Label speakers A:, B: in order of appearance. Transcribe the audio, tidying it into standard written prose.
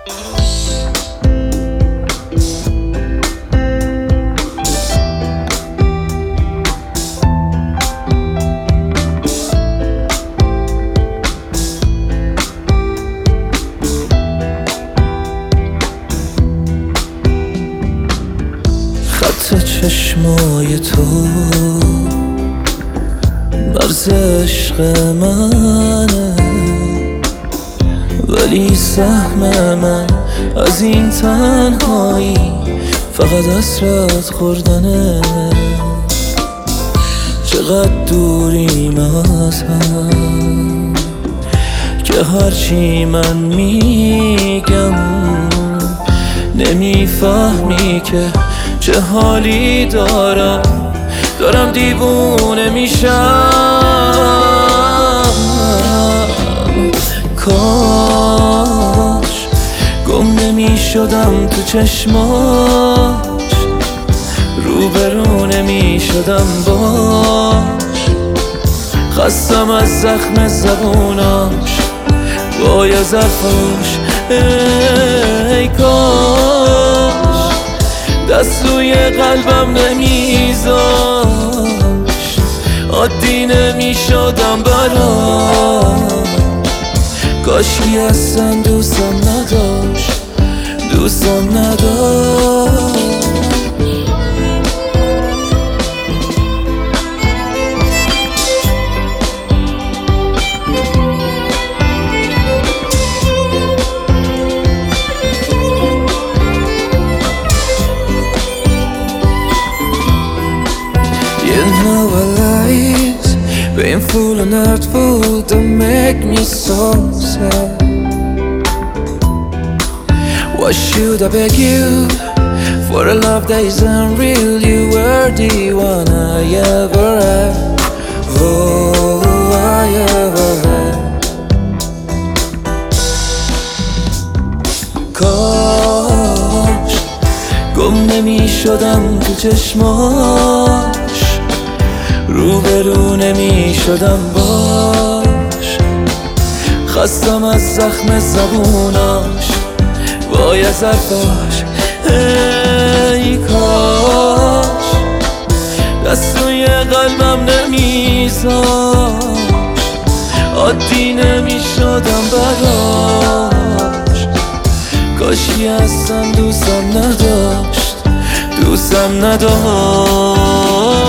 A: خط چشمای تو مرز عشق منه، ولی سهم من از این تنهایی فقط حسرت خوردنه. چقدر دوریم از هم که هرچی من میگم نمیفهمی که چه حالی دارم دیوونه میشم. کاش گم نمیشدم تو چشماش، روبرو نمیشدم باش، خستم از زخم زبوناش وای از حرفاش. ای کاش دست روی قلبم نمیذاشت، عادی نمیشدم براش. کاشکی اصلا دوستم نداشت. Painful and hurtful to make me so sad. Why should I beg you for a love that isn't real? You were the one I ever had. Oh, I ever had. کاش گم نمی شدم تو چشماش، روبرو نمی شدم باش، خستم از زخم زبوناش وای از حرفاش. ای کاش دست روی قلبم نمیذاشت، عادی نمی شدم براش. کاشی اصلا دوستم نداشت.